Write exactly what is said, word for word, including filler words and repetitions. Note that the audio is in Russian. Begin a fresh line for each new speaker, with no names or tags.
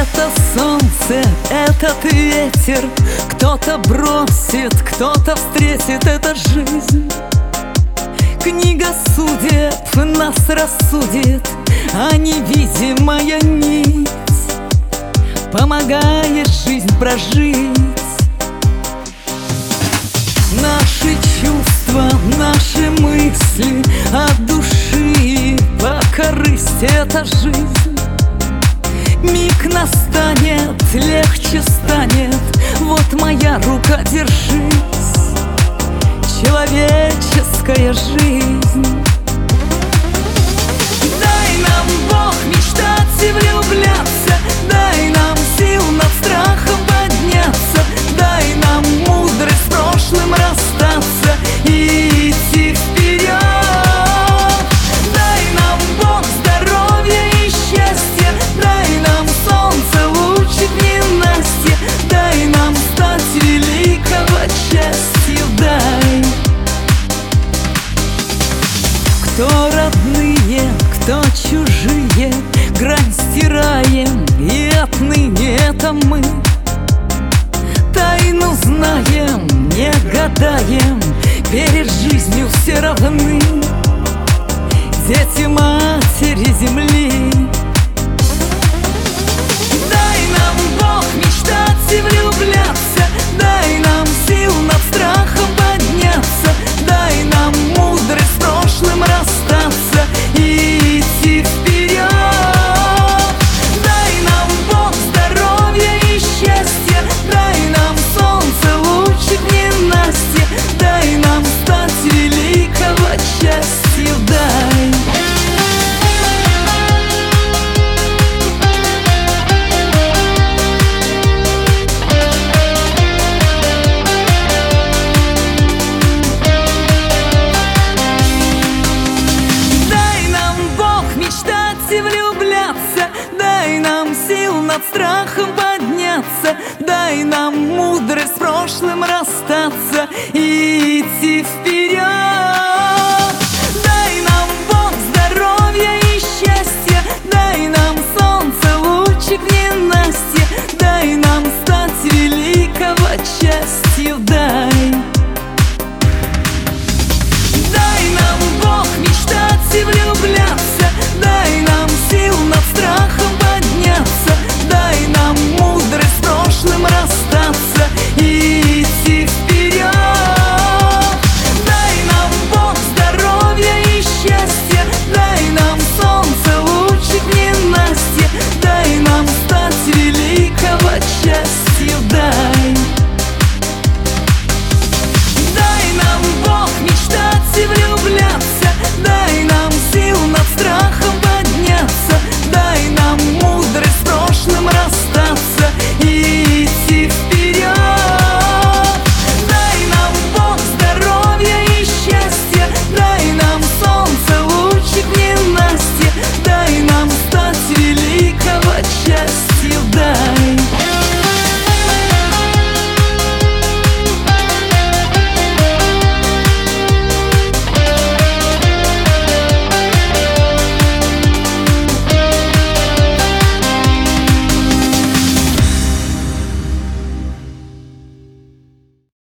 Это солнце, этот ветер, кто-то бросит, кто-то встретит, это жизнь. Книга судеб нас рассудит, а невидимая нить помогает жизнь прожить. Наши чувства, наши мысли от души по корысти — это жизнь. Миг настанет, легче станет, вот моя рука, держись. Человеческая жизнь. Дай нам, Бог, мечтать и влюбляться, дай нам сил над страхом подняться, дай нам мудрость с прошлым расстаться и идти вперед. Дай нам, Бог, здоровья и счастья, дай нам солнце, лучик ненастья, дай нам стать великого счастья, дай. Кто родные, кто чужие, грань стираем, и отныне это мы. Тайну знаем, не гадаем, перед жизнью все равны. Дети матери земли. Дай нам, Бог, мечтать и влюбляться, дай нам сил над страхом подняться, дай нам мудрость с прошлым расстаться и идти вперед. Дай нам, Бог, здоровья и счастья, дай нам солнце, лучик ненастья, дай нам стать великого счастья, дай. Дай нам сил над страхом подняться, дай нам мудрость